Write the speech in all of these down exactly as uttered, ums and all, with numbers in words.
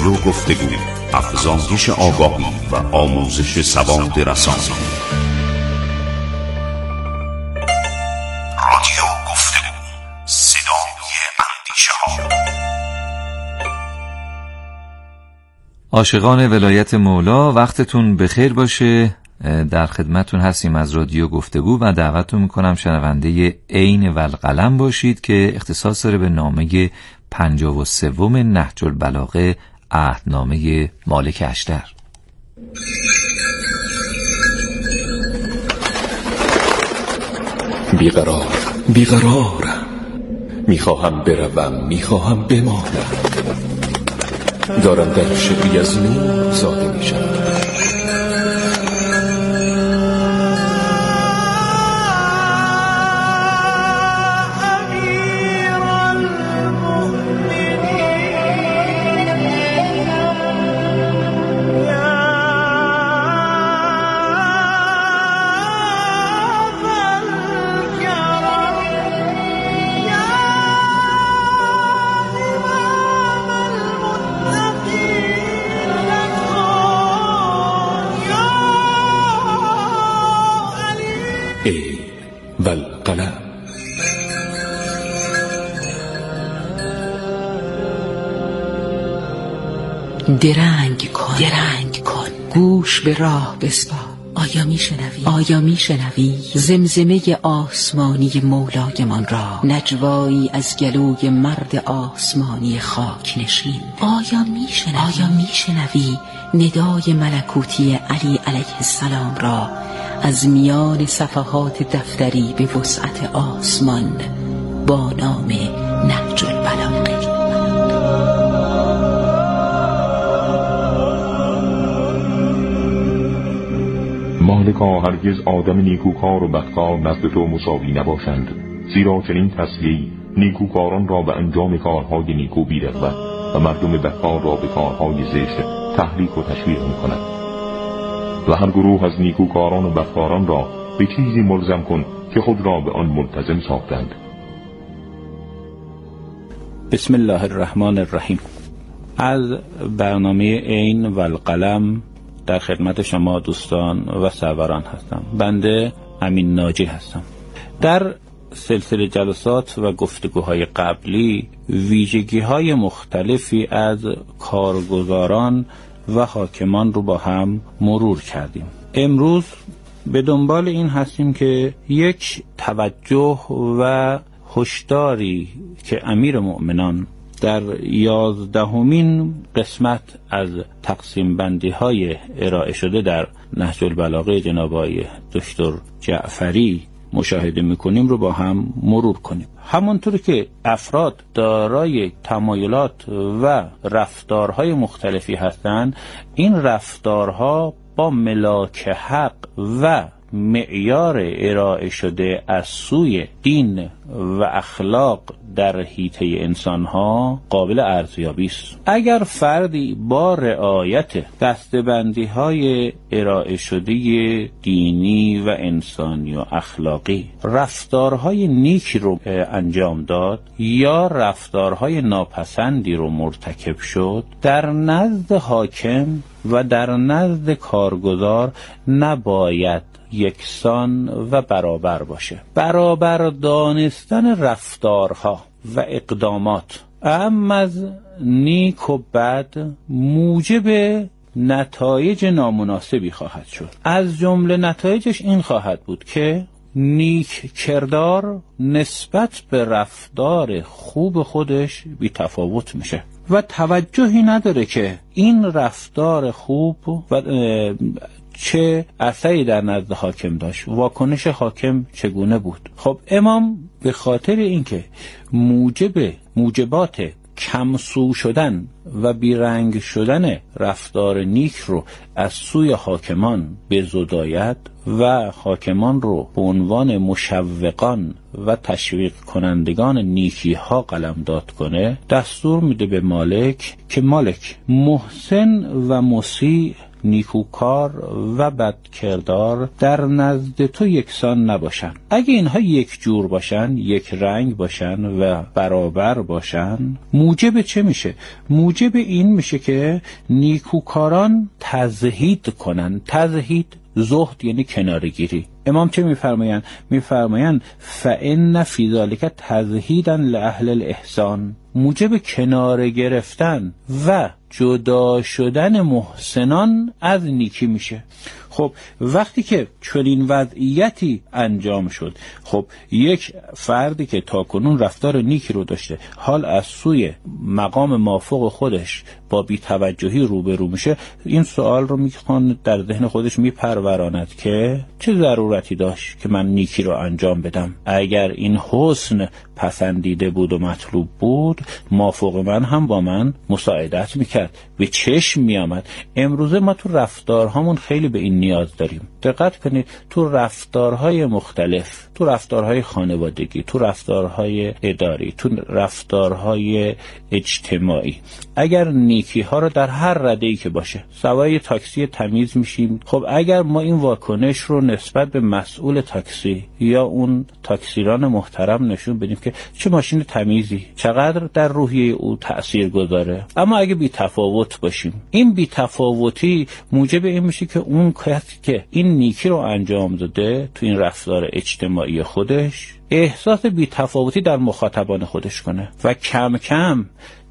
رادیو گفتگو، افزایش آگاهی و آموزش سواد رسانی. رادیو گفتگو، صدای اندیشه ها. عاشقان ولایت مولا، وقتتون بخیر باشه. در خدمتون هستیم از رادیو گفتگو و دعوتتون میکنم شنونده عین والقلم باشید که اختصاص داره به نامه پنجاه و سوم نهج البلاغه، عهدنامه مالک اشتر. بیقرار بیقرارم، میخواهم بروم، میخواهم بمانم، دارم در شکلی از نور زاده میشم. عین والقلم. درنگ کن، درنگ کن، گوش به راه بسپار. آیا می شنوی؟ آیا می شنوی زمزمه آسمانی مولایمان را، نجوایی از گلوی مرد آسمانی خاک نشین؟ آیا می شنوی؟ آیا می شنوی ندای ملکوتی علی علیه السلام را از میان صفحات دفتری به وسعت آسمان با نام نهج البلاغه؟ مالکا هرگز آدم نیکوکار و بدکار نزد تو مساوی نباشند، زیرا چنین تصفیه‌ای نیکوکاران را به انجام کارهای نیکو بی‌رغبت و مردم بدکار را به کارهای زشت تحریک و تشویق می‌کند. و هر گروه از نیکوکاران و بدکاران را به چیزی ملزم کن که خود را به آن ملتزم ساختند. بسم الله الرحمن الرحیم. از برنامه عین والقلم در خدمت شما دوستان و سروران هستم. بنده امین ناجی هستم. در سلسله جلسات و گفتگوهای قبلی ویژگی‌های مختلفی از کارگزاران و حاکمان رو با هم مرور کردیم. امروز به دنبال این هستیم که یک توجه و هشداری که امیر مؤمنان در یازدهمین قسمت از تقسیم بندی های ارائه شده در نهج البلاغه جناب آقای دکتر جعفری مشاهده میکنیم رو با هم مرور کنیم. همونطور که افراد دارای تمایلات و رفتارهای مختلفی هستند، این رفتارها با ملاک حق و معیار ارائه شده از سوی دین و اخلاق در حیطه انسانها قابل ارزیابی است. اگر فردی با رعایت دسته‌بندی های ارائه شده دینی و انسانی و اخلاقی رفتارهای نیک رو انجام داد یا رفتارهای ناپسندی رو مرتکب شد، در نزد حاکم و در نزد کارگزار نباید یکسان و برابر باشه. برابر دانستن رفتارها و اقدامات اما از نیک و بد موجب نتایج نامناسبی خواهد شد. از جمله نتایجش این خواهد بود که نیک کردار نسبت به رفتار خوب خودش بی تفاوت میشه و توجهی نداره که این رفتار خوب و چه اثری در نزد حاکم داشت، واکنش حاکم چگونه بود. خب امام به خاطر اینکه موجب موجبات کمسو شدن و بیرنگ شدن رفتار نیک رو از سوی حاکمان به زداید و حاکمان رو به عنوان مشوقان و تشویق کنندگان نیکی ها قلمداد کنه، دستور میده به مالک که مالک محسن و مسیء نیکوکار و بدکردار در نزد تو یکسان نباشن. اگه اینها یک جور باشن، یک رنگ باشن و برابر باشن، موجب چه میشه؟ موجب این میشه که نیکوکاران تزهید کنن. تزهید زهد یعنی کنارگیری. امام چه میفرمایند؟ میفرمایند فإن فی ذلک تزهیدا لأهل الاحسان، موجب کنار گرفتن و جدا شدن محسنان از نیکی میشه. خب وقتی که چنین وضعیتی انجام شد، خب یک فردی که تاکنون رفتار نیکی رو داشته، حال از سوی مقام مافوق خودش با بی‌توجهی روبرو میشه، این سوال رو میخوان در ذهن خودش میپروراند که چه ضرورتی داشت که من نیکی رو انجام بدم؟ اگر این حسن پسندیده بود و مطلوب بود، مافوق من هم با من مساعدت میکرد، به چشم میامد. امروزه ما تو رفتارهامون خیلی به این نیاز داریم. دقت کنید، تو رفتارهای مختلف، تو رفتارهای خانوادگی، تو رفتارهای اداری، تو رفتارهای اجتماعی، اگر نیکی ها رو در هر رده‌ای که باشه، سوای تاکسی تمیز میشیم، خب اگر ما این واکنش رو نسبت به مسئول تاکسی یا اون تاکسیران محترم نشون بدیم که چه ماشین تمیزی، چقدر در روحیه او تأثیر گذاره، اما اگه بی تفاوت باشیم، این بی تفاوتی موجب این میشه که اون کسی که این نیکی رو انجام داده تو این رفتار اجتماعی خودش احساس بی تفاوتی در مخاطبان خودش کنه و کم کم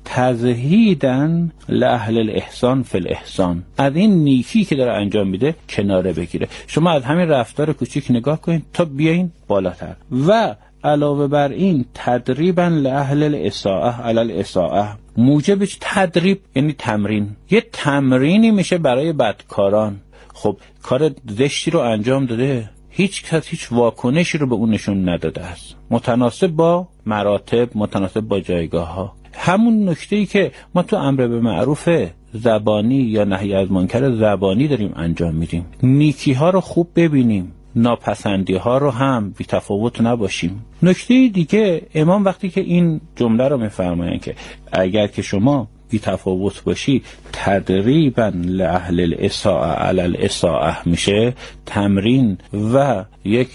تزهیدن لأهل الاحسان فی الاحسان، از این نیکی که داره انجام میده کناره بگیره. شما از همین رفتار کوچیک نگاه کنید تا بیاین بالاتر. و علاوه بر این تدریبا لأهل الاساءه علی الاساءه، موجبش تدریب یعنی تمرین، یه تمرینی میشه برای بدکاران. خب کار زشتی رو انجام داده، هیچ کس هیچ واکنشی رو به اون نشون نداده است، متناسب با مراتب، متناسب با جایگاه ها. همون نکته‌ای که ما تو امر به معروف زبانی یا نهی از منکر زبانی داریم انجام میدیم، نیکی ها رو خوب ببینیم، ناپسندی ها رو هم بی تفاوت نباشیم. نکته دیگه، امام وقتی که این جمله رو میفرمایند که اگر که شما بی تفاوت باشی، تدریبا لأهل الاساءه علی الاساءه میشه، تمرین و یک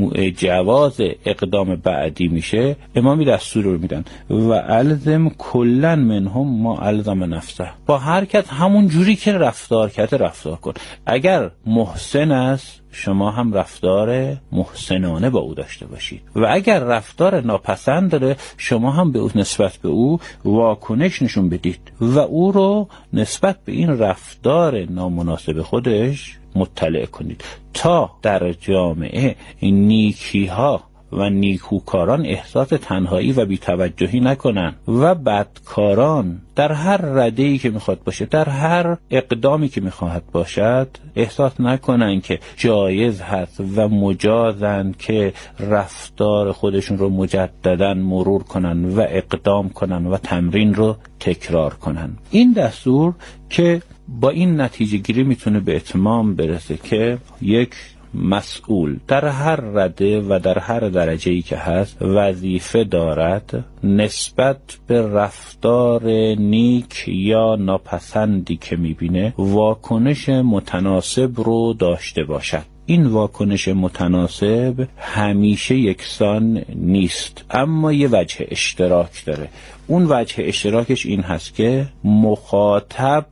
جواز اقدام بعدی میشه. امامی دستور رو میدن و الزم کلن منهم ما الزم نفسه، با هر کس همون جوری که رفتار کرده رفتار کن. اگر محسن است شما هم رفتار محسنانه با او داشته باشید و اگر رفتار ناپسند داره شما هم به او نسبت به او واکنش نشون بدید و او رو نسبت به این رفتار نامناسب خودش مطلع کنید تا در جامعه نیکی ها و نیکوکاران احساس تنهایی و بی‌توجهی نکنن و بدکاران در هر رده‌ای که میخواد باشه، در هر اقدامی که میخواهد باشد، احساس نکنن که جایز هست و مجازن که رفتار خودشون رو مجدداً مرور کنن و اقدام کنن و تمرین رو تکرار کنن. این دستور که با این نتیجه گیری میتونه به اتمام برسه که یک مسئول در هر رده و در هر درجه‌ای که هست وظیفه دارد نسبت به رفتار نیک یا ناپسندی که میبینه واکنش متناسب رو داشته باشد. این واکنش متناسب همیشه یکسان نیست، اما یه وجه اشتراک داره. اون وجه اشتراکش این هست که مخاطب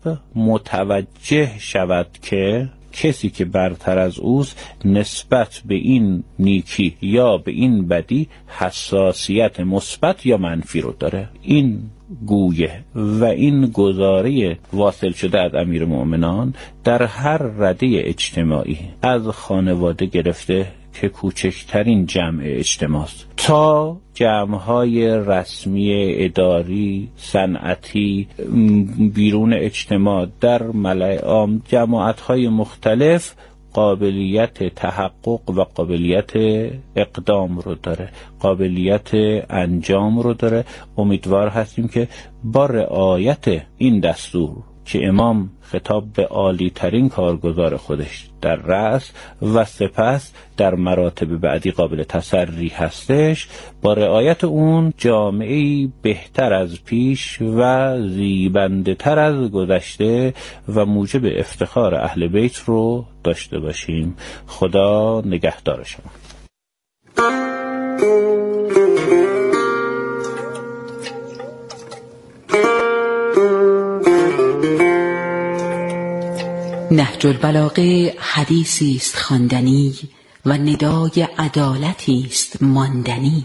متوجه شود که کسی که برتر از اوست نسبت به این نیکی یا به این بدی حساسیت مثبت یا منفی رو داره. این گویه و این گزاره واصل شده از امیرالمؤمنان در هر رده اجتماعی، از خانواده گرفته که کوچکترین جمع اجتماع تا جمع‌های رسمی، اداری، صنعتی، بیرون اجتماع، در ملأ عام، جماعت‌های مختلف قابلیت تحقق و قابلیت اقدام رو داره، قابلیت انجام رو داره. امیدوار هستیم که با رعایت این دستور که امام خطاب به عالی ترین کارگزار خودش در رأس و سپس در مراتب بعدی قابل تسری هستش، با رعایت اون جامعه‌ای بهتر از پیش و زیبنده تر از گذشته و موجب افتخار اهل بیت رو داشته باشیم. خدا نگهدار شما. نهج البلاغه حدیثی است خواندنی و ندای عدالتی است ماندنی.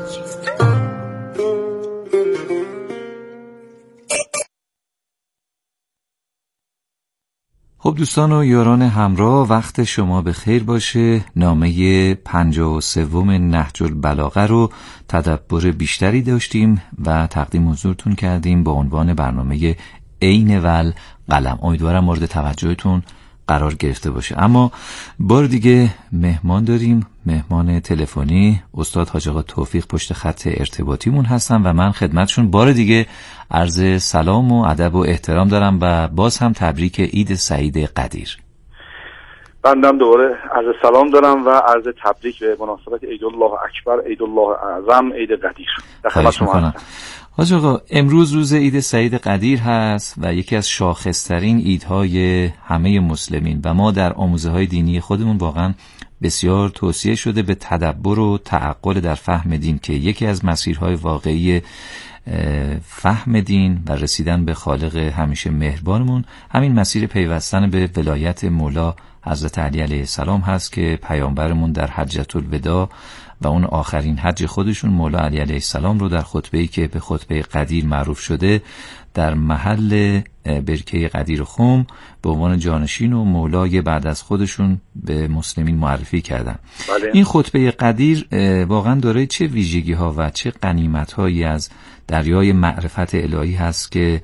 خب دوستان و یاران همراه، وقت شما به خیر باشه. نامه پنجاه و سوم نهج البلاغه رو تدبر بیشتری داشتیم و تقدیم حضورتون کردیم با عنوان برنامه عین والقلم. امیدوارم مورد توجهتون قرار گرفته باشه. اما بار دیگه مهمان داریم، مهمان تلفنی. استاد حاج آقا توفیق پشت خط ارتباطیمون هستن و من خدمتشون بار دیگه عرض سلام و ادب و احترام دارم و باز هم تبریک عید سعید قدیر. بندم دوباره عرض سلام دارم و عرض تبریک به مناسبت عید الله اکبر، عید الله اعظم، عید قدیر. در خدمت شما هستم. حاج آقا امروز روز عید سعید قدیر هست و یکی از شاخصترین عیدهای همه مسلمین و ما در آموزه های دینی خودمون واقعا بسیار توصیه شده به تدبر و تعقل در فهم دین که یکی از مسیرهای واقعی فهم دین و رسیدن به خالق همیشه مهربانمون همین مسیر پیوستن به ولایت مولا حضرت علی علیه السلام هست که پیامبرمون در حجة الوداع و اون آخرین حج خودشون مولا علی علیه السلام رو در خطبه‌ای که به خطبه قدیر معروف شده در محل برکه قدیر خم به عنوان جانشین و مولای بعد از خودشون به مسلمین معرفی کردن. بله. این خطبه قدیر واقعا دارای چه ویژگی ها و چه غنیمت هایی از دریای معرفت الهی هست که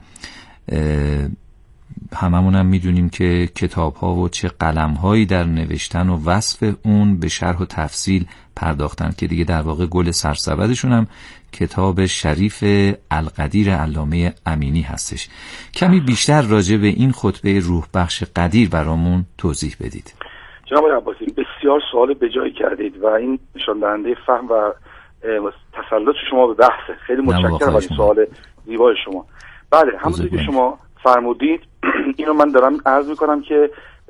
هممون هم میدونیم که کتاب ها و چه قلم هایی در نوشتن و وصف اون به شرح و تفصیل پرداختن که دیگه در واقع گل سرسبدشون هم کتاب شریف القدیر علامه امینی هستش. کمی بیشتر راجع به این خطبه روح بخش قدیر برامون توضیح بدید. جناب عباسی بسیار سوال به جایی کردید و این نشان دهنده فهم و تسلط شما به بحثه. خیلی متشکرم از سوال زیبای شما. بله همونطور که شما فرمودید اینو من دارم عرض میکنم که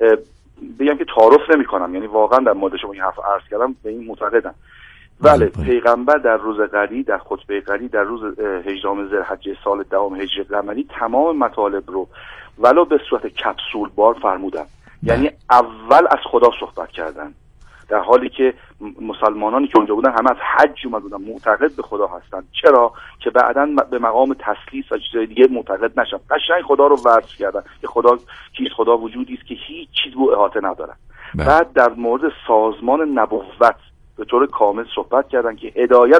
بگم که تعارف نمی کنم، یعنی واقعا در مورد شما این حرف عرض کردم به این معتقدم. بله پیغمبر در روز قدیر، در خطبه قدیر در روز هجدهم ذوالحجه سال دهم هجری قمری تمام مطالب رو ولو به صورت کپسول بار فرمودن، یعنی اول از خدا صحبت کردن، در حالی که مسلمانانی که اونجا بودن همه از حج اومده بودن، معتقد به خدا هستن. چرا؟ که بعداً به مقام تسلیث و چیزای دیگه معتقد نشن. قشنگ خدا رو وصف کردن که خدا کیست، خدا وجودی است که هیچ چیز رو احاطه نداره. بعد در مورد سازمان نبوت به طور کامل صحبت کردن که هدایت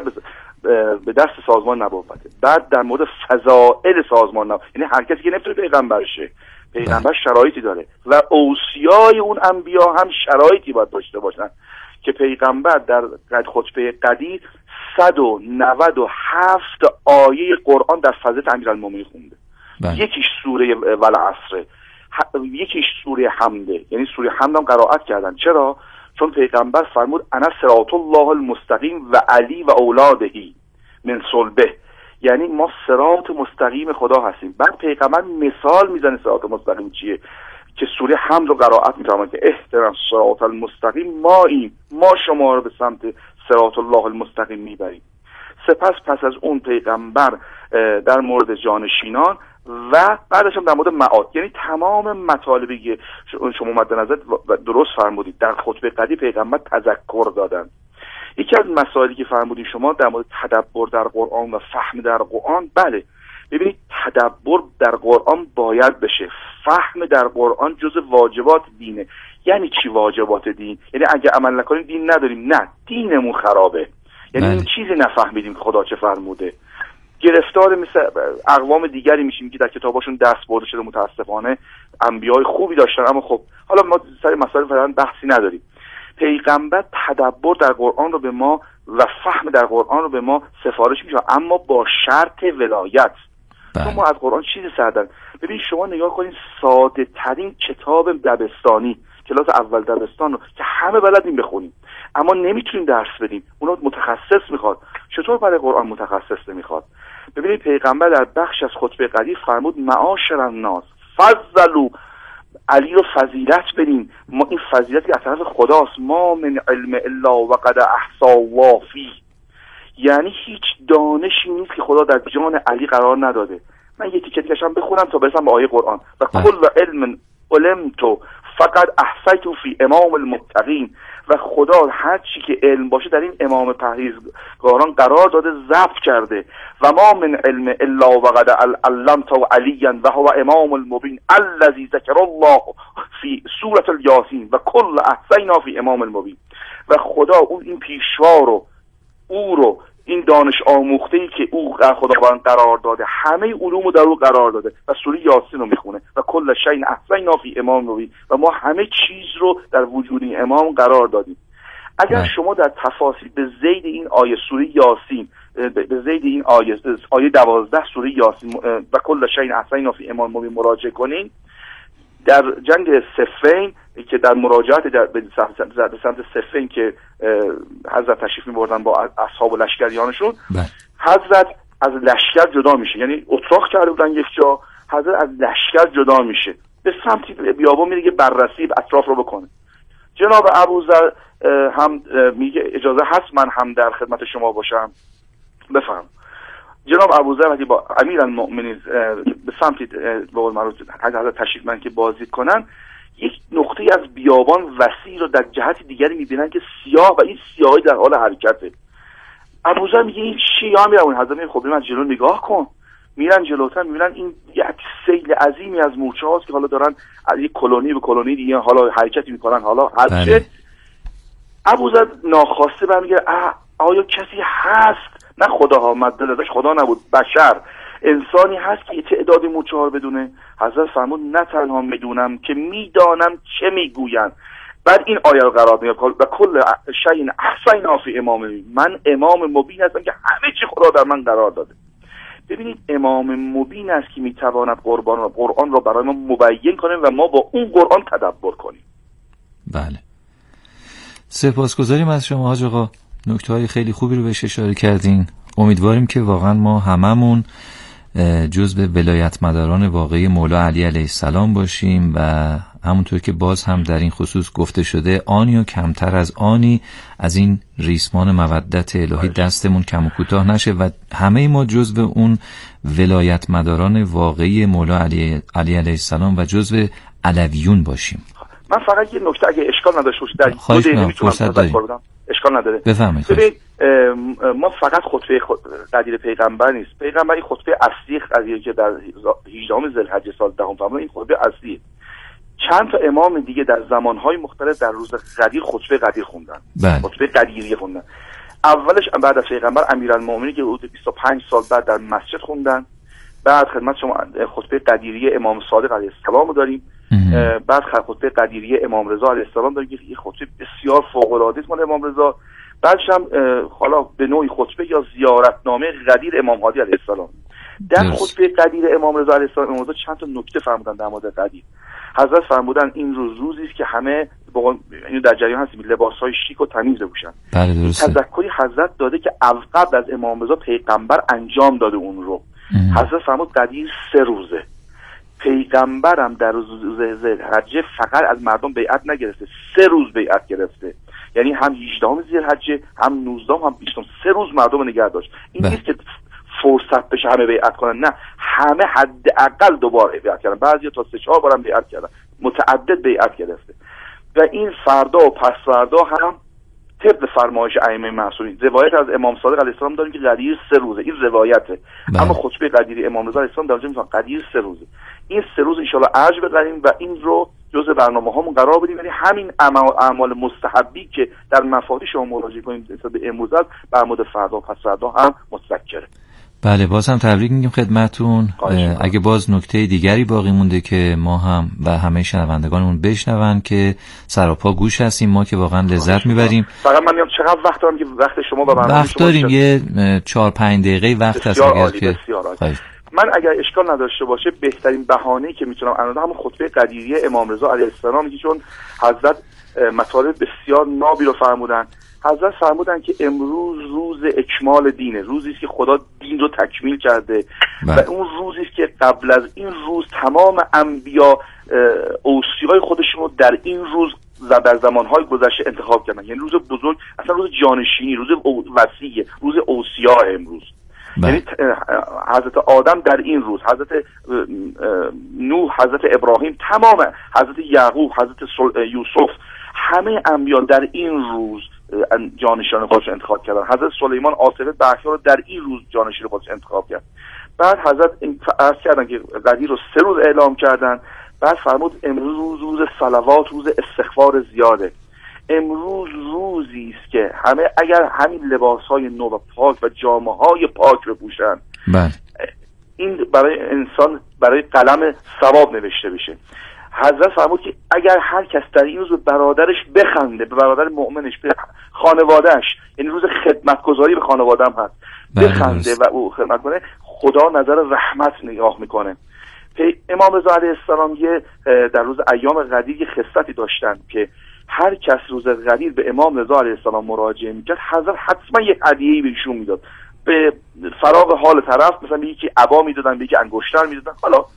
به دست سازمان نبوته. بعد در مورد فضائل سازمان نبوت، یعنی هر کسی که نمیتونه پیغمبر شه، پیغمبر شرایطی داره و اوصیای اون انبیا هم شرایطی باید داشته باشن که پیغمبر در خطبه قدیر صد و نود و هفت آیه قرآن در فضیلت امیرالمومنین خونده. بله. یکیش سوره والعصر، یکیش سوره حمده، یعنی سوره حمد هم قرائت کردن. چرا؟ چون پیغمبر فرمود انا صراط الله المستقیم و علی و اولادهی من صلبه، یعنی ما صراط مستقیم خدا هستیم. بعد پیغمبر مثال میزنه صراط مستقیم چیه که سوره حمد رو قرائت میکنه که اهدنا الصراط المستقیم، ما این ما شما رو به سمت صراط الله المستقیم میبریم. سپس پس از اون پیغمبر در مورد جانشینان و بعدش هم در مورد معاد، یعنی تمام مطالبی که شما مد نظر درست فرمودید در خطبه قدیر پیغمبر تذکر دادن. یکی از مسائلی که فرمودید شما در مورد تدبر در قرآن و فهم در قرآن، بله ببینید تدبر در قرآن باید بشه، فهم در قرآن جز واجبات دینه. یعنی چی واجبات دین؟ یعنی اگه عمل نکنیم دین نداریم؟ نه، دینمون خرابه، یعنی این چیزی نفهمیدیم که خدا چه فرموده. گرفتار مثل اقوام دیگری میشیم که در کتاباشون دست برده شده. متاسفانه انبیای خوبی داشتن اما خب حالا ما سر مسائل فعلا بحثی نداریم. پیغمبر تدبر در قرآن رو به ما و فهم در قرآن رو به ما سفارش میشه، اما با شرط ولایت. چون ما از قرآن چیزی سردن. ببین شما نگاه کنید ساده ترین کتاب دبستانی، کلاس اول دبستان رو که همه بلدیم بخونیم اما نمیتونیم درس بدیم، اونو متخصص میخواد. چطور برای قرآن متخصص نمیخواد؟ ببینید پیغمبر در بخش از خطبه قدیر فرمود معاشر الناس فضلوا، علی رو فضیلت بدیم. ما این فضیلتی از طرف خداست. ما من علم الا وقد احصا الله فیه، یعنی هیچ دانشی نیست که خدا در جان علی قرار نداده. من یه تیکه تیکشم بخونم تا برسم به آیه قرآن. و کل علم علمت فقط احصیت فی امام المتقین، و خدا هر چی که علم باشه در این امام پرهیزگاران قرار داده، ضبط کرده. و ما من علم الا وقد علمت علیا و هو امام المبین الذی ذکر الله فی سوره الیاسین و کل احصینا فی امام المبین. و خدا اون این پیشوا رو، او رو، این دانش آموخته‌ای که او خداوند قرار داده، همه علوم رو در او قرار داده و سوره یاسین رو میخونه و کل شیء احصینا فی امام مبین، و ما همه چیز رو در وجود این امام قرار دادیم. اگر نه. شما در تفاصیل به زید این آیه سوره یاسین، به زید این آیه آیه دوازده سوره یاسین و کل شیء احصینا فی امام مبین مراجعه کنین، در جنگ صفین که در مراجعات در به سمت صفین که حضرت تشریف می‌بردن با اصحاب و لشکریانشون، حضرت از لشکر جدا میشه، یعنی اتراق کرده بودن یک جا، حضرت از لشکر جدا میشه، به سمتی بیابان میره که بررسی اطراف رو بکنه. جناب ابوذر هم میگه اجازه هست من هم در خدمت شما باشم؟ بفهم. جناب ابوذر وقتی با امیرالمؤمنین به سمتی به قول معروف حضرت تشریف من که بازدید کنن، یک نقطه از بیابان وسیع رو در جهت دیگری میبینن که سیاه و این سیاهی در حال حرکته. ابوذر میگه این چیه؟ هم میرن حضرت میگه خب من جلو نگاه کن. میرن جلوتر میبینن این یک سیل عظیمی از مورچه هاست که حالا دارن از یک کلونی به کلونی دیگه حالا حرکتی میکنن. حالا هرچه ابوذر ناخواسته برمیگه آیا کسی هست؟ نه خداها مدد ازش خدا نبود، بشر انسانی هست که تعداد مورچه ها رو بدونه. حضرت فرمود نه تنها میدونم که میدانم چه میگوین. بعد این آیه رو قرار میده و کل شیء احصینا فی امام، من امام مبین هستم که همه چی خدا در من قرار داده. ببینید امام مبین است که میتواند قرآن را قرآن را برای ما مبین کنه و ما با اون قرآن تدبر کنیم. بله، سپاسگزاریم از شما حاج آقا، نکته‌های خیلی خوبی رو بهش اشاره کردین. امیدواریم که واقعا ما هممون جزو ولایت مداران واقعی مولا علی علیه السلام باشیم و همونطور که باز هم در این خصوص گفته شده آنی و کمتر از آنی از این ریسمان مودت الهی دستمون کم و کوتاه نشه و همه ما جزو اون ولایت مداران واقعی مولا علی علیه السلام و جزو علویون باشیم. من فقط یه نکته اگه اشکال نداشته باشه در خواهش می‌کنم فرصت داریم. اشکال نداره. بفهمید. ببین ما فقط خطبه قدیر پیغمبر نیست. پیغمبر این خطبه اصلی قضیه که در هجدهم ذوالحجه سال دهم فرمود، این خطبه اصلی. چند تا امام دیگه در زمانهای مختلف در روز قدیر خطبه قدیر خوندن. بله. خطبه قدیری خوندن. اولش بعد از پیغمبر امیرالمؤمنین که حدود بیست و پنج سال بعد در مسجد خوندن. بعد خدمت شما خطبه قدیری امام صادق علیه السلام داریم. بعد خطبه قدیری امام رضا علیه السلام داریم که یه خطبه بسیار فوق‌العاده است مال امام رضا. بعدش هم حالا به نوعی خطبه یا زیارتنامه قدیر امام هادی علیه السلام. در خطبه قدیر امام رضا علیه السلام امام رضا چند تا نکته فرمودن در مورد قدیر. حضرت فرمودن این روز روزی است که همه یعنی در جریان هستیم لباس‌های شیک و تمیز بپوشن. بله درسته. تذکری حضرت داده که قبل از امام رضا پیغمبر انجام داده اون رو. حضرت فرمود قدیر سه روزه. پیغمبرم در روز ذوالحجه فقط از مردم بیعت نگرفته، سه روز بیعت گرفته. یعنی هم هجدهم ذوالحجه هم نوزدهم هم بیستم، سه روز مردم نگه داشت. این نیست که فرصت بشه همه بیعت کنن، نه همه حداقل دوباره بیعت کردن، بعضیا تا سه چهار بارم بیعت کردن، متعدد بیعت گرفته. و این فردا و پس فردا هم طبق فرمایش ائمه معصومین روایت از امام صادق علیه السلام داریم که قدیر سه روزه. این روایته. بله. اما خطبه قدیری امام رضا علیه السلام در اونجا میگن قدیر سه روزه. این سه روز ان شاءالله ارج بقریم و این رو جزء برنامه‌هامون قرار بدیم، یعنی همین اعمال مستحبی که در مفاتیح شما مراجعه کنیم به امروز بر مورد فردا و پس فردا هم متذکره. بله باز هم تبریک میگیم خدمتتون. اگه باز نکته دیگری باقی مونده که ما هم و همه شنوندگانمون بشنون که سراپا گوش هستیم، ما که واقعا لذت میبریم. فقط من میگم چقدر وقت دارم که وقت شما و برنامه وقت داریم، یه چهار پنج دقیقه وقت هست اگر که من اگر اشکال نداشته باشه بهترین بهانه‌ای که میتونم الان همون خطبه قدیری امام رضا علیه السلام که چون حضرت مطالب بسیار نابی رو فرمودن. حضرت فرمودن که امروز روز اکمال دینه، روزی است که خدا دین رو تکمیل کرده و اون روزی است که قبل از این روز تمام انبیا اوصیای خودشون رو در این روز در زمانهای گذشته انتخاب کردن. یعنی روز بزرگ، اصلا روز جانشینی، روز وصیه، روز اوصیا امروز. یعنی حضرت آدم در این روز، حضرت نوح، حضرت ابراهیم، تمام حضرت یعقوب، حضرت یوسف، همه انبیا در این روز جانشین خودش انتخاب کردن. حضرت سلیمان عاصفه بخشا رو در این روز جانشین خودش انتخاب کرد. بعد حضرت عرض کردن که قدیر رو سه روز اعلام کردن. بعد فرمود امروز روز صلوات، روز استغفار زیاده. امروز روزی است که همه اگر همین لباس‌های نو و پاک و جامه‌های پاک بپوشن، بله، این برای انسان، برای قلم ثواب نوشته بشه. حضرت فرمود که اگر هر کس در این روز به برادرش بخنده، به برادر مؤمنش، به خانوادهش، یعنی روز خدمتگزاری به خانواده‌ام هست، بخنده و او خدمت کنه، خدا نظر رحمت نگاه میکنه. امام رضا علیه السلام یه در روز ایام قدیر خصلتی داشتن که هر کس روز قدیر به امام رضا علیه السلام مراجعه میکرد، حضرت حتما یه هدیه‌ای بهشون میداد، به فراغ حال طرف، مثلا به یکی عبا میدادن، به یکی انگشتر میدادن، حالا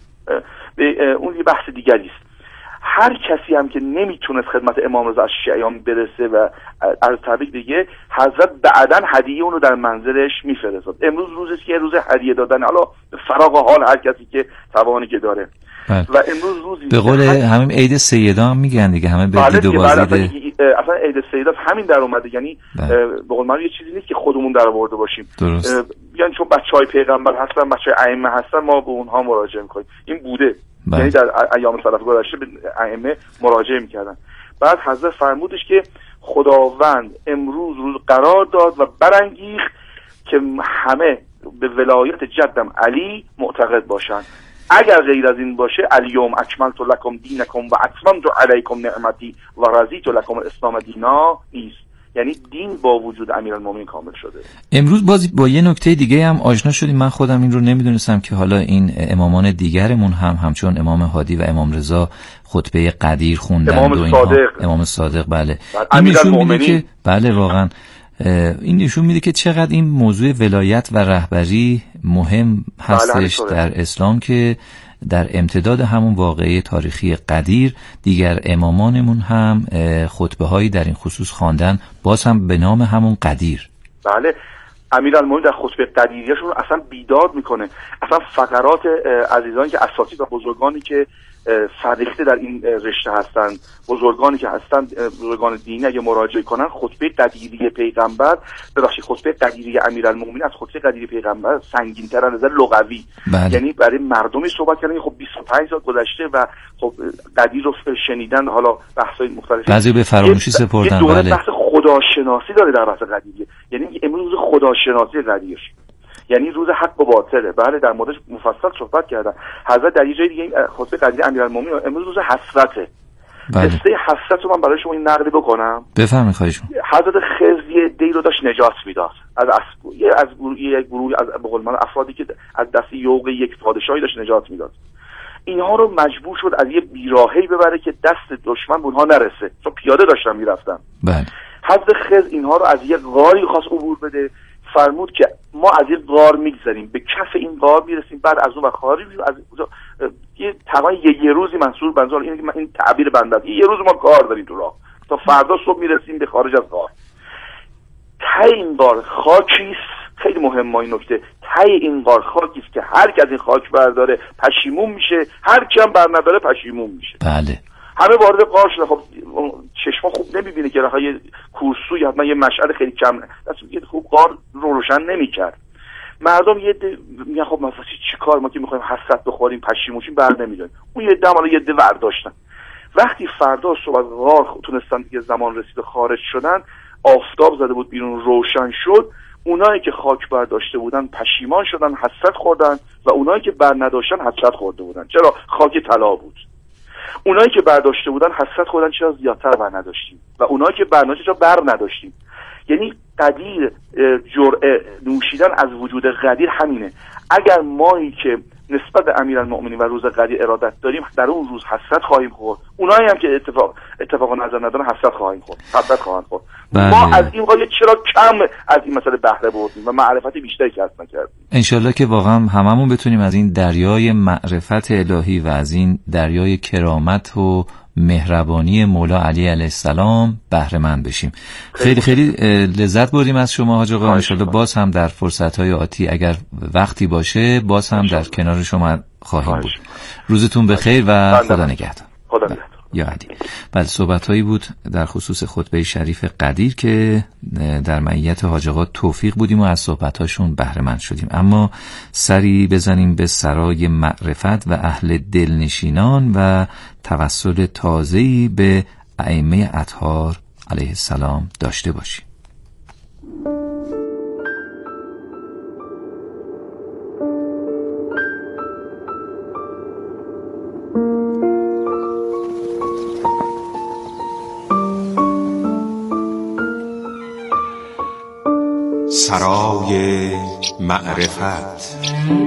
به اون یه بحث دیگری است. هر کسی هم که نمیتونست خدمت امام رضا شش ایام برسه و از تبریک دیگه، حضرت بعداً هدیه اون رو در منزلش میفرستاد. امروز روزی است که روز هدیه دادن، حالا فراغ حال هر کسی که توانی که داره. بله. و امروز روزی به قول همین عید سیدا هم میگن دیگه، همه به دید و بازدید. اصلا عید سیدا همین در اومده، یعنی به قول من یه چیزی نیست که خودمون در آورده باشیم. یعنی چون بچهای پیغمبر هستن، بچهای ائمه هستن، ما به اونها مراجعه میکنیم. این بوده. بله. یعنی در ایام سلف گذشته به ائمه مراجعه میکردن. بعد حضرت فرمودش که خداوند امروز روز قرار داد و برانگیخت که همه به ولایت جدم علی معتقد باشن. اگر غیر از این باشه، الیوم اکملت لکم دینکم و اتممت علیکم نعمتی و رضیت لکم الاسلام دینا نیست. یعنی دین با وجود امیرالمومنین کامل شده. امروز باز با یه نکته دیگه هم آشنا شدیم. من خودم این رو نمیدونستم که حالا این امامان دیگرمون هم همچون امام هادی و امام رضا خطبه قدیر خوندن، امام صادق، امام صادق، بله، این نشون میده که بله واقعا این نشون میده که چقدر این موضوع ولایت و رهبری مهم هستش بله در اسلام، که در امتداد همون واقعه تاریخی قدیر دیگر امامانمون هم خطبه هایی در این خصوص خواندن، باز هم به نام همون قدیر. بله، امیرالمومنین در خطبه قدیریشون اصلا بیداد میکنه. اصلا فقرات عزیزانی که اساتید و بزرگانی که فرهیخته در این رشته هستند، بزرگانی که هستند، بزرگان دینی، اگه مراجعه کنن خطبه قدیری پیغمبر، ببخشید خطبه قدیری امیرالمومنین از خطبه قدیری پیغمبر سنگین‌تر از نظر لغوی. بله. یعنی برای مردمی صحبت کردن. خب بیست و پنج سال گذشته و خب قدیر رو شنیدن، حالا بحث‌های مختلفی بعضی به فراموشی سپردن. یه دوره بحث خداشناسی داره در بحث قدیریه، یعنی امروز خداشناسی قدیر، یعنی روز حق و باطله. بله، در موردش مفصل صحبت کردن. حضرت در یه جای دیگه خطبه قدیر امیرالمومنین امروز روز حسرته. قصه حسرت رو من برای شما این نقلی بکنم. بفرمایید خواهش می‌کنم. حضرت خضر یه دی رو داشت نجات میداد از اسب، یه از یک گروه از به قول من افرادی که از دست یوغ یک پادشاهی داشت نجات میداد. اینها رو مجبور شد از یه بیراهه‌ای ببره که دست دشمن به اونها نرسه، چون پیاده داشتن میرفتن. بله. حضرت خضر اینها رو از یه غاری خواست عبور بده. فرمود که ما از این غار میگذریم، به کف این غار میرسیم، بعد از اون و خارج میشیم. از یه تقریبا یه, یه روزی منصور بنزار اینه که من این تعبیر بنده، یه روز ما کار داریم تو راه، تا فردا صبح میرسیم به خارج از غار. ته این غار خاکیست، خیلی مهمه این نکته، ته این غار خاکیست که هر کی از این خاک برداره پشیمون میشه، هر کی هم بر نداره پشیمون میشه. بله. همه وارد غار شدن. خب چشما خوب نمیبینه که راه یه کورسوی حتما یه مشعل خیلی کم، اصلا خوب غار رو روشن نمیکرد. مردم یه ده میگن خب مثلا چیکار، ما که میخوایم حسرت بخوریم پشیمون شیم بر نمیدونیم. اون یه دم حالا یه ده برداشتن. وقتی فردا صبح از غار تونستن دیگه زمان رسید خارج شدن، آفتاب زده بود بیرون، روشن شد. اونایی که خاک برداشته بودن پشیمان شدن، حسرت خوردن، و اونایی که بر نداشتن حسرت خورده بودن. چرا؟ خاک طلا بود. اونایی که برداشته بودن حسرت خوردن چرا زیادتر بر نداشتیم، و اونایی که بر نداشتیم چرا بر نداشتیم. یعنی قدیر جرعه نوشیدن از وجود قدیر همینه. اگر مایی که نسبت به امیرالمؤمنین و روز قدیر ارادت داریم در اون روز حسرت خواهیم خورد، اونایی هم که اتفاق اتفاق نظر ندارن حسرت خواهیم خورد، حسرت خواهند خورد. ما از این قضیه چرا کم از این مسئله بهره بردیم و معرفت بیشتری کسب نکردیم؟ انشالله که واقعا هممون بتونیم از این دریای معرفت الهی و از این دریای کرامت و مهربانی مولا علی علیه السلام بهره مند بشیم. خیلی خیلی لذت بردیم از شما حاج آقا. انشالله باز هم در فرصت‌های آتی اگر وقتی باشه باز هم در کنار شما خواهیم بود. روزتون بخیر و خدا نگهدار. خدا نگهدار. یا علی. بله، صحبت‌هایی بود در خصوص خطبه شریف قدیر که در معیت حاج آقا توفیق بودیم و از صحبت‌هاشون بهره مند شدیم. اما سری بزنیم به سرای معرفت و اهل دلنشینان و توسل تازه‌ای به ائمه اطهار علیه السلام داشته باشیم. سرای معرفت.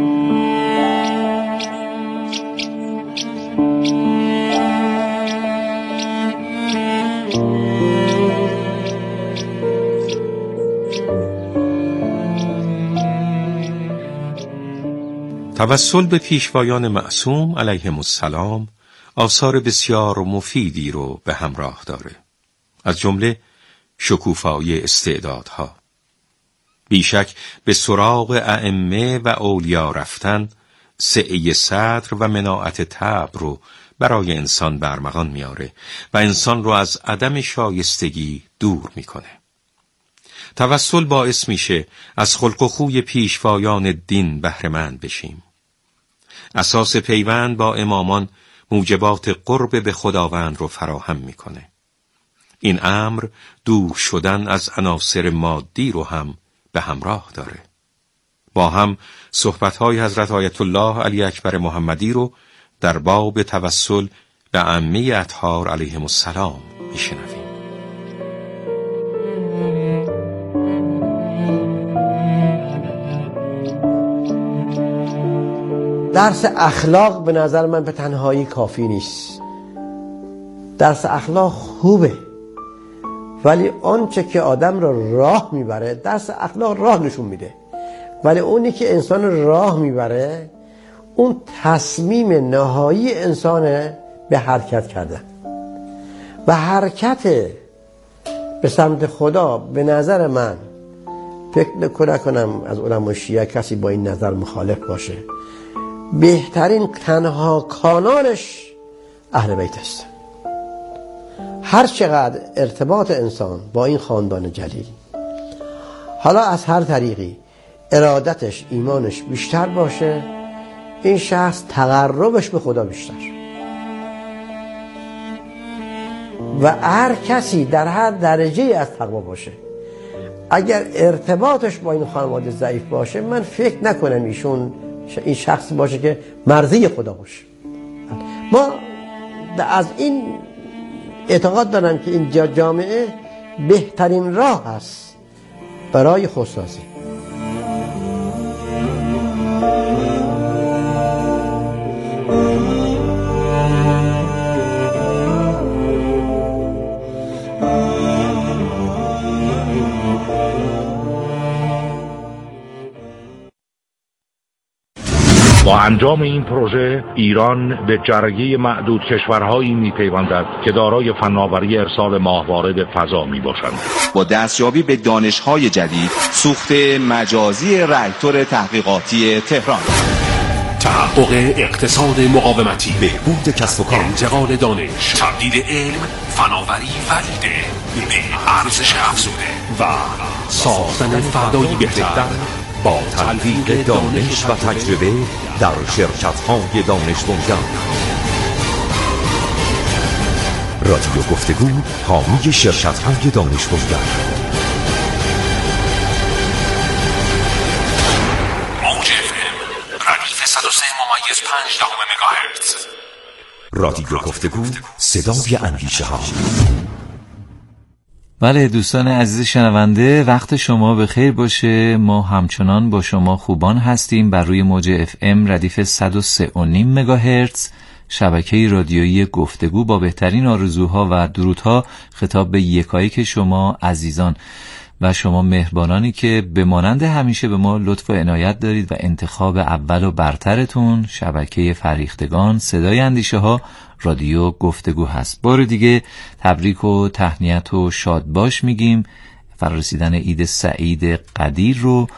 توسل به پیشوایان معصوم علیهم السلام آثار بسیار مفیدی رو به همراه داره، از جمله شکوفایی استعدادها. بیشک به سراغ ائمه و اولیا رفتن سعی صدر و مناعت طبع رو برای انسان برمغان میاره و انسان رو از عدم شایستگی دور میکنه. توسل باعث میشه از خلق و خوی پیشوایان دین بهره‌مند بشیم. اساس پیوند با امامان موجبات قرب به خداوند رو فراهم میکنه. این امر دور شدن از عناصر مادی رو هم به همراه داره. با هم صحبت‌های حضرت آیت الله علی اکبر محمدی رو در باب توسل به ائمه اطهار علیهم السلام میشنویم. درس اخلاق به نظر من به تنهایی کافی نیست. درس اخلاق خوبه، ولی آنچه که آدم را راه میبره، درس اخلاق راه نشون میده، ولی اونی که انسان راه میبره اون تصمیم نهایی انسان به حرکت کردن و حرکت به سمت خدا. به نظر من فکر نکنم از علمای شیعه کسی با این نظر مخالف باشه، بهترین تنها کانالش اهل بیت است. هر چقدر ارتباط انسان با این خاندان جلیل، حالا از هر طریقی، ارادتش، ایمانش بیشتر باشه، این شخص تقربش به خدا بیشتر. و هر کسی در هر درجه از تقوا باشه، اگر ارتباطش با این خانواده ضعیف باشه، من فکر نکنم ایشون این شخص باشه که مرضی خدا باشه. ما از این اعتقاد دارم که این جامعه بهترین راه است برای خودسازی. با انجام این پروژه ایران به جرگه معدود کشورهایی می‌پیوندد که دارای فناوری ارسال ماهواره به فضا میباشند. با دستیابی به دانش‌های جدید، سوخت مجازی راکتور تحقیقاتی تهران، تحقق اقتصاد مقاومتی، بهبود کسب و کار، انتقال دانش، تبدیل علم، فناوری و ایده به ارزش افزوده و ساختن فردایی بهتر با تلفیق دانش و تجربه در شرکت‌های دانش بنیان. رادیو گفتگو، حامی شرکت‌های دانش بنیان. موج اف ام ردیف صد و سه ممیز پنج دهم مگاهرتز. رادیو گفتگو، صدای اندیشه ها. بله دوستان عزیز شنونده، وقت شما به خیر باشه. ما همچنان با شما خوبان هستیم بر روی موج اف ام ردیف صد و سه و نیم مگاهرتز، شبکه رادیویی گفتگو. با بهترین آرزوها و درودها خطاب به یکایک شما عزیزان و شما مهربانانی که به مانند همیشه به ما لطف و عنایت دارید و انتخاب اول و برترتون شبکه فریختگان صدای اندیشه ها رادیو گفتگو هست. بار دیگه تبریک و تهنیت و شادباش میگیم فرارسیدن عید سعید قدیر رو